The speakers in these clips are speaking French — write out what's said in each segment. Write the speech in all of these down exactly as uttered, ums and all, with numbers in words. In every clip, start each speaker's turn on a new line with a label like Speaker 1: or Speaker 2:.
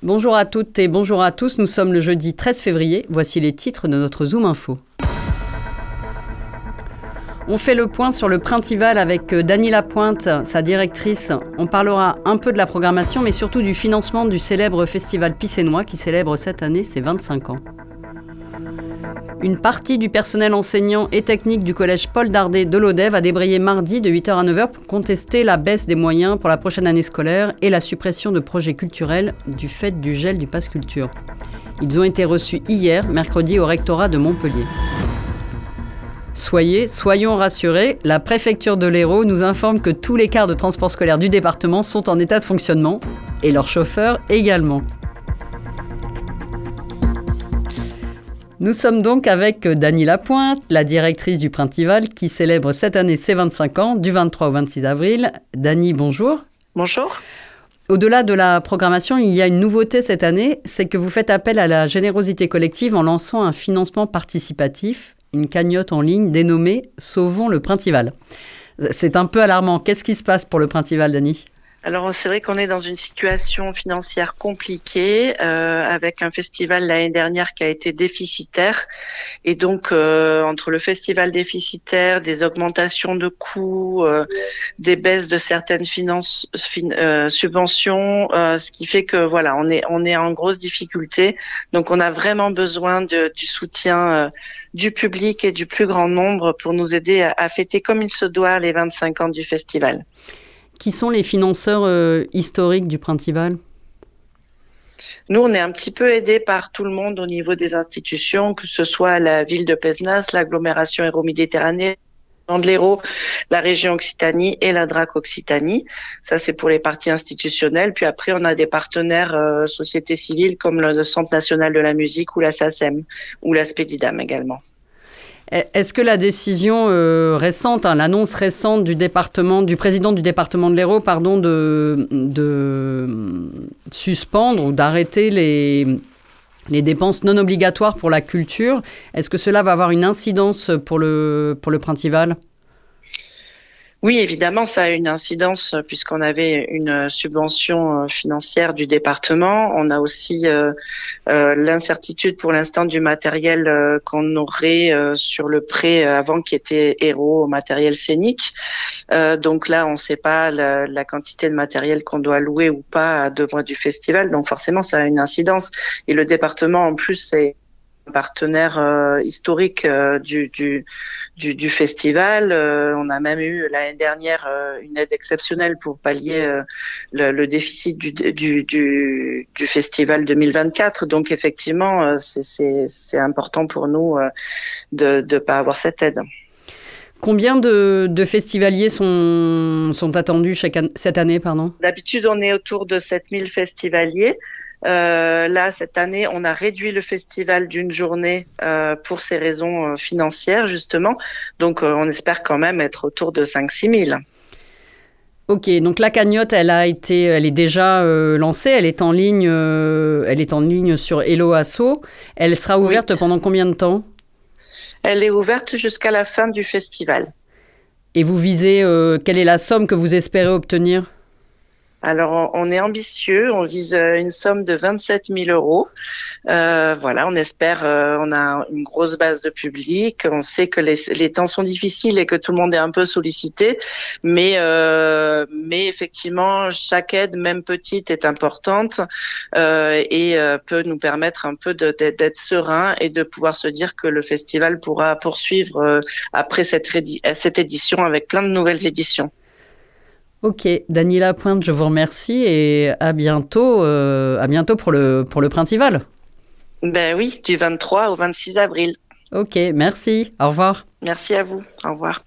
Speaker 1: Bonjour à toutes et bonjour à tous, nous sommes le jeudi treize février, voici les titres de notre Zoom Info. On fait le point sur le Printival avec Dany Lapointe, sa directrice. On parlera un peu de la programmation, mais surtout du financement du célèbre festival Picénois qui célèbre cette année ses vingt-cinq ans. Une partie du personnel enseignant et technique du collège Paul Dardet de Lodève a débrayé mardi de huit heures à neuf heures pour contester la baisse des moyens pour la prochaine année scolaire et la suppression de projets culturels du fait du gel du pass culture. Ils ont été reçus hier, mercredi, au rectorat de Montpellier. Soyez, soyons rassurés, la préfecture de l'Hérault nous informe que tous les cars de transport scolaire du département sont en état de fonctionnement et leurs chauffeurs également. Nous sommes donc avec Dany Lapointe, la directrice du Printival, qui célèbre cette année ses vingt-cinq ans, du vingt-trois au vingt-six avril. Dany, bonjour.
Speaker 2: Bonjour.
Speaker 1: Au-delà de la programmation, il y a une nouveauté cette année, c'est que vous faites appel à la générosité collective en lançant un financement participatif, une cagnotte en ligne dénommée « Sauvons le Printival ». C'est un peu alarmant. Qu'est-ce qui se passe pour le Printival, Dany ?
Speaker 2: Alors, c'est vrai qu'on est dans une situation financière compliquée, euh, avec un festival l'année dernière qui a été déficitaire. Et donc, euh, entre le festival déficitaire, des augmentations de coûts, euh, des baisses de certaines finances, fin, euh, subventions, euh, ce qui fait que, voilà, on est, on est en grosse difficulté. Donc, on a vraiment besoin de, du soutien euh, du public et du plus grand nombre pour nous aider à, à fêter comme il se doit les vingt-cinq ans du festival.
Speaker 1: Qui sont les financeurs euh, historiques du Printival ?
Speaker 2: Nous, on est un petit peu aidés par tout le monde au niveau des institutions, que ce soit la ville de Pézenas, l'agglomération Hérault-Méditerranée, de l'Hérault, la région Occitanie et la D R A C Occitanie. Ça, c'est pour les parties institutionnelles. Puis après, on a des partenaires euh, sociétés civiles comme le Centre national de la musique ou la S A C E M ou la Spedidam également.
Speaker 1: Est-ce que la décision euh, récente, hein, l'annonce récente du département, du président du département de l'Hérault, pardon, de, de suspendre ou d'arrêter les, les dépenses non obligatoires pour la culture, est-ce que cela va avoir une incidence pour le, pour le Printival ?
Speaker 2: Oui, évidemment, ça a une incidence puisqu'on avait une subvention financière du département. On a aussi euh, euh, l'incertitude pour l'instant du matériel euh, qu'on aurait euh, sur le prêt avant qui était Hérault au matériel scénique. Euh, donc là, on ne sait pas la, la quantité de matériel qu'on doit louer ou pas à deux mois du festival. Donc forcément, ça a une incidence. Et le département, en plus, c'est partenaire euh, historique euh, du, du, du, du festival. Euh, on a même eu l'année dernière euh, une aide exceptionnelle pour pallier euh, le, le déficit du, du, du, du festival deux mille vingt-quatre. Donc effectivement, euh, c'est, c'est, c'est important pour nous euh, de ne pas avoir cette aide.
Speaker 1: Combien de, de festivaliers sont, sont attendus chaque an- cette année pardon ?
Speaker 2: D'habitude, on est autour de sept mille festivaliers. Euh, là, cette année, on a réduit le festival d'une journée euh, pour ces raisons euh, financières, justement. Donc, euh, on espère quand même être autour de cinq à six mille.
Speaker 1: Ok, donc la cagnotte, elle a été, elle est déjà euh, lancée, elle est en ligne, euh, elle est en ligne sur Hello Asso. Elle sera ouverte oui. pendant combien de temps ?
Speaker 2: Elle est ouverte jusqu'à la fin du festival.
Speaker 1: Et vous visez, euh, quelle est la somme que vous espérez obtenir ?
Speaker 2: Alors, on est ambitieux, on vise une somme de vingt-sept mille euros. Euh, voilà, on espère, euh, on a une grosse base de public, on sait que les, les temps sont difficiles et que tout le monde est un peu sollicité, mais, euh, mais effectivement, chaque aide, même petite, est importante euh, et euh, peut nous permettre un peu de, d'être, d'être serein et de pouvoir se dire que le festival pourra poursuivre euh, après cette, rédi- cette édition avec plein de nouvelles éditions.
Speaker 1: Ok, Dany Lapointe, je vous remercie et à bientôt, euh, à bientôt pour le, pour le Printival.
Speaker 2: Ben oui, du vingt-trois au vingt-six avril.
Speaker 1: Ok, merci, au revoir.
Speaker 2: Merci à vous, au revoir.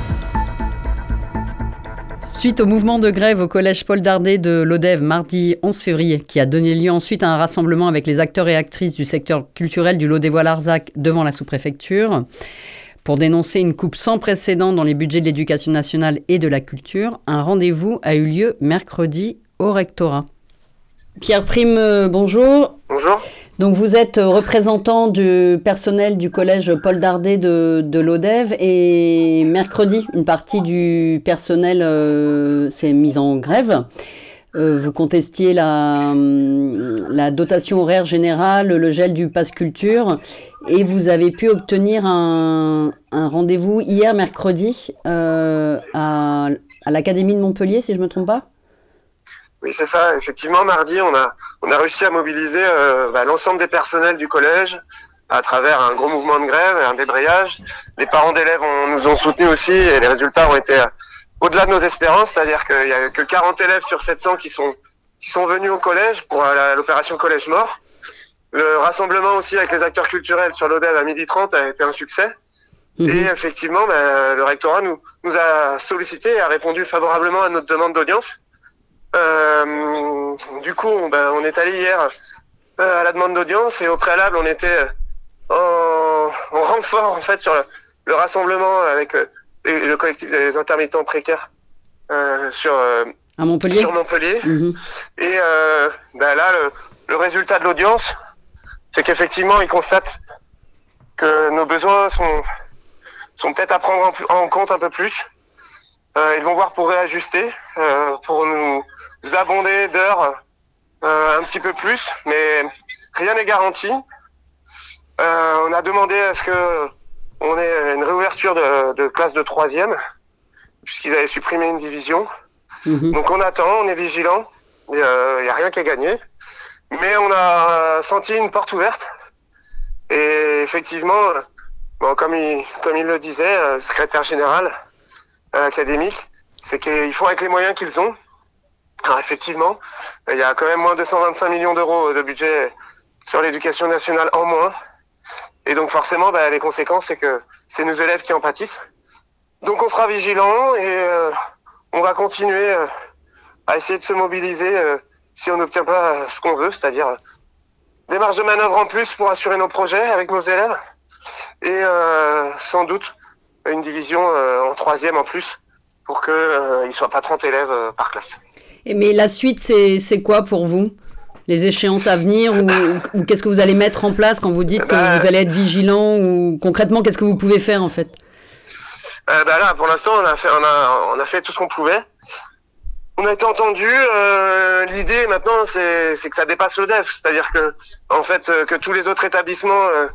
Speaker 1: Suite au mouvement de grève au collège Paul Dardet de Lodève mardi onze février, qui a donné lieu ensuite à un rassemblement avec les acteurs et actrices du secteur culturel du Lodévois-Larzac devant la sous-préfecture, pour dénoncer une coupe sans précédent dans les budgets de l'éducation nationale et de la culture, un rendez-vous a eu lieu mercredi au rectorat. Pierre Prime, bonjour.
Speaker 3: Bonjour.
Speaker 1: Donc vous êtes représentant du personnel du collège Paul Dardet de, de Lodève et mercredi, une partie du personnel euh, s'est mise en grève. Euh, vous contestiez la, la dotation horaire générale, le gel du pass culture, et vous avez pu obtenir un, un rendez-vous hier mercredi euh, à, à l'Académie de Montpellier, si je ne me trompe pas.
Speaker 3: Oui, c'est ça. Effectivement, mardi, on a, on a réussi à mobiliser euh, bah, l'ensemble des personnels du collège à travers un gros mouvement de grève et un débrayage. Les parents d'élèves ont, nous ont soutenus aussi et les résultats ont été euh, au-delà de nos espérances, c'est-à-dire qu'il y a que quarante élèves sur sept cents qui sont, qui sont venus au collège pour la, l'opération Collège Mort. Le rassemblement aussi avec les acteurs culturels sur l'O D E V à midi trente a été un succès. Mmh. Et effectivement, bah, le rectorat nous, nous a sollicité et a répondu favorablement à notre demande d'audience. Euh, du coup, on, bah, on est allé hier euh, à la demande d'audience et au préalable, on était en, en renfort en fait sur le, le rassemblement avec euh, le, le collectif des intermittents précaires euh, sur euh,
Speaker 1: à Montpellier.
Speaker 3: Sur Montpellier.
Speaker 1: Mmh.
Speaker 3: Et euh, bah, là, le, le résultat de l'audience, c'est qu'effectivement, ils constatent que nos besoins sont sont peut-être à prendre en, en compte un peu plus. Euh, ils vont voir pour réajuster, euh, pour nous abonder d'heures euh, un petit peu plus, mais rien n'est garanti. Euh, on a demandé à ce que on ait une réouverture de, de classe de troisième, puisqu'ils avaient supprimé une division. Mmh. Donc on attend, on est vigilant, il n'y a rien qui est gagné, mais on a senti une porte ouverte. Et effectivement, bon, comme il, comme il le disait, le secrétaire général académique, c'est qu'ils font avec les moyens qu'ils ont. Alors effectivement, il y a quand même moins de cent vingt-cinq millions d'euros de budget sur l'éducation nationale en moins. Et donc forcément, bah, les conséquences, c'est que c'est nos élèves qui en pâtissent. Donc on sera vigilants et euh, on va continuer euh, à essayer de se mobiliser euh, si on n'obtient pas ce qu'on veut, c'est-à-dire euh, des marges de manœuvre en plus pour assurer nos projets avec nos élèves et euh, sans doute une division euh, en troisième en plus pour qu'il euh, ne soit pas trente élèves euh, par classe.
Speaker 1: Et mais la suite, c'est, c'est quoi pour vous ? Les échéances à venir ou, ou qu'est-ce que vous allez mettre en place quand vous dites que bah, vous allez être vigilant ou concrètement, qu'est-ce que vous pouvez faire en fait ?
Speaker 3: euh, bah Là, pour l'instant, on a fait, on a, on a fait tout ce qu'on pouvait. On a été entendu. Euh, l'idée maintenant, c'est, c'est que ça dépasse l'O D E V, c'est-à-dire que en fait, euh, que tous les autres établissements euh,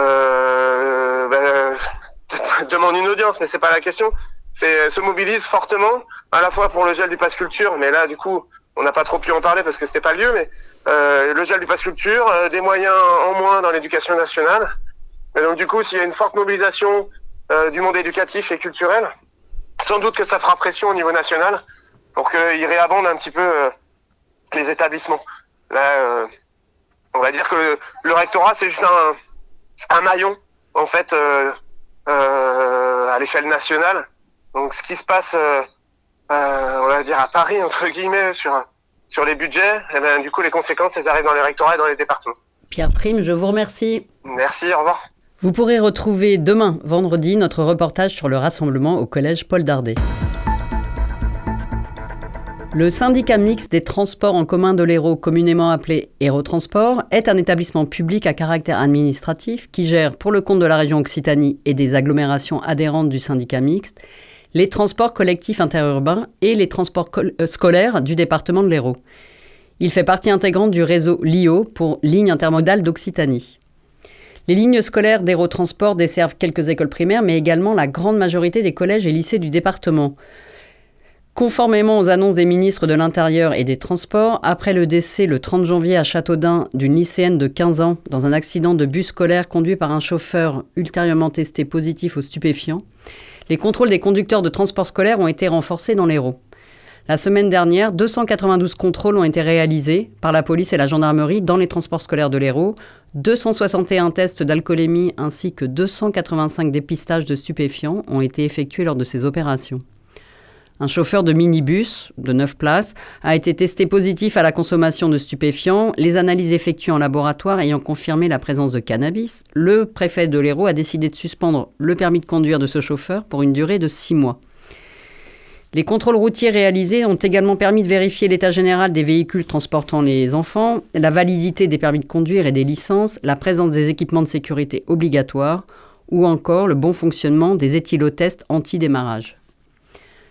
Speaker 3: euh, bah, demande une audience, mais c'est pas la question. C'est se mobilise fortement, à la fois pour le gel du pass culture, mais là du coup on n'a pas trop pu en parler parce que c'était pas le lieu, mais euh, le gel du pass culture, euh, des moyens en moins dans l'éducation nationale. Et donc du coup, s'il y a une forte mobilisation euh, du monde éducatif et culturel, sans doute que ça fera pression au niveau national pour qu'il réabonde un petit peu euh, les établissements. Là, euh, on va dire que le, le rectorat c'est juste un, un maillon en fait. Euh, Euh, à l'échelle nationale. Donc ce qui se passe, euh, euh, on va dire à Paris entre guillemets sur sur les budgets, et ben du coup les conséquences elles arrivent dans les rectorats et dans les départements.
Speaker 1: Pierre Prime, je vous remercie.
Speaker 3: Merci, au revoir.
Speaker 1: Vous pourrez retrouver demain, vendredi, notre reportage sur le rassemblement au collège Paul Dardet. Le syndicat mixte des transports en commun de l'Hérault, communément appelé Hérault-Transport, est un établissement public à caractère administratif qui gère, pour le compte de la région Occitanie et des agglomérations adhérentes du syndicat mixte, les transports collectifs interurbains et les transports col- euh, scolaires du département de l'Hérault. Il fait partie intégrante du réseau L I O pour Ligne intermodale d'Occitanie. Les lignes scolaires d'Hérault-Transport desservent quelques écoles primaires, mais également la grande majorité des collèges et lycées du département. Conformément aux annonces des ministres de l'Intérieur et des Transports, après le décès le trente janvier à Châteaudun d'une lycéenne de quinze ans dans un accident de bus scolaire conduit par un chauffeur ultérieurement testé positif aux stupéfiants, les contrôles des conducteurs de transport scolaire ont été renforcés dans l'Hérault. La semaine dernière, deux cent quatre-vingt-douze contrôles ont été réalisés par la police et la gendarmerie dans les transports scolaires de l'Hérault, deux cent soixante et un tests d'alcoolémie ainsi que deux cent quatre-vingt-cinq dépistages de stupéfiants ont été effectués lors de ces opérations. Un chauffeur de minibus de neuf places a été testé positif à la consommation de stupéfiants. Les analyses effectuées en laboratoire ayant confirmé la présence de cannabis, le préfet de l'Hérault a décidé de suspendre le permis de conduire de ce chauffeur pour une durée de six mois. Les contrôles routiers réalisés ont également permis de vérifier l'état général des véhicules transportant les enfants, la validité des permis de conduire et des licences, la présence des équipements de sécurité obligatoires ou encore le bon fonctionnement des éthylotests anti-démarrage.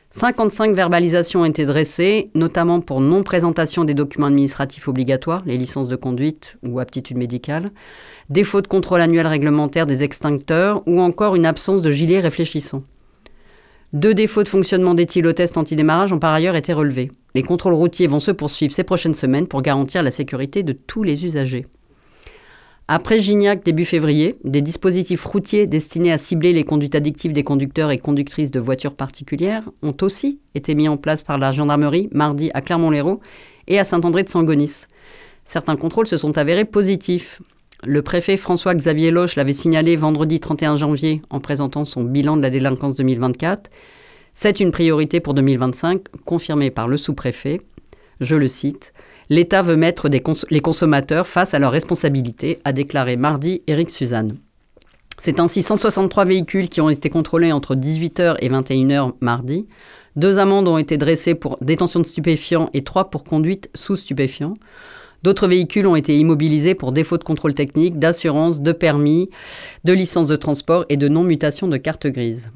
Speaker 1: cinquante-cinq verbalisations ont été dressées, notamment pour non-présentation des documents administratifs obligatoires, les licences de conduite ou aptitude médicale, défaut de contrôle annuel réglementaire des extincteurs ou encore une absence de gilet réfléchissant. Deux défauts de fonctionnement d'éthylotest anti-démarrage ont par ailleurs été relevés. Les contrôles routiers vont se poursuivre ces prochaines semaines pour garantir la sécurité de tous les usagers. Après Gignac début février, des dispositifs routiers destinés à cibler les conduites addictives des conducteurs et conductrices de voitures particulières ont aussi été mis en place par la gendarmerie mardi à Clermont-Lérault et à Saint-André-de-Sangonis. Certains contrôles se sont avérés positifs. Le préfet François-Xavier Loche l'avait signalé vendredi trente et un janvier en présentant son bilan de la délinquance deux mille vingt-quatre. C'est une priorité pour deux mille vingt-cinq, confirmée par le sous-préfet. Je le cite, « L'État veut mettre des cons- les consommateurs face à leurs responsabilités », a déclaré mardi Éric Suzanne. C'est ainsi cent soixante-trois véhicules qui ont été contrôlés entre dix-huit heures et vingt et une heures mardi. Deux amendes ont été dressées pour détention de stupéfiants et trois pour conduite sous stupéfiants. D'autres véhicules ont été immobilisés pour défaut de contrôle technique, d'assurance, de permis, de licence de transport et de non-mutation de carte grise.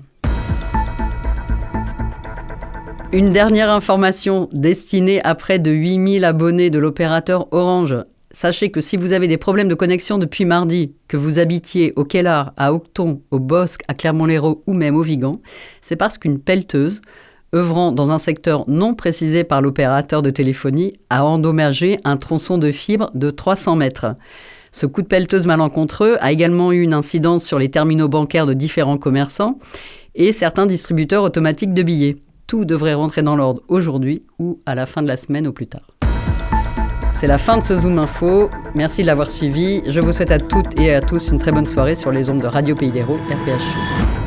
Speaker 1: Une dernière information destinée à près de huit mille abonnés de l'opérateur Orange. Sachez que si vous avez des problèmes de connexion depuis mardi, que vous habitiez au Kellar, à Aucton, au Bosc, à Clermont-Lérault ou même au Vigan, c'est parce qu'une pelleteuse, œuvrant dans un secteur non précisé par l'opérateur de téléphonie, a endommagé un tronçon de fibre de trois cents mètres. Ce coup de pelleteuse malencontreux a également eu une incidence sur les terminaux bancaires de différents commerçants et certains distributeurs automatiques de billets. Tout devrait rentrer dans l'ordre aujourd'hui ou à la fin de la semaine au plus tard. C'est la fin de ce Zoom Info. Merci de l'avoir suivi. Je vous souhaite à toutes et à tous une très bonne soirée sur les ondes de Radio Pays d'Hérault, R P H.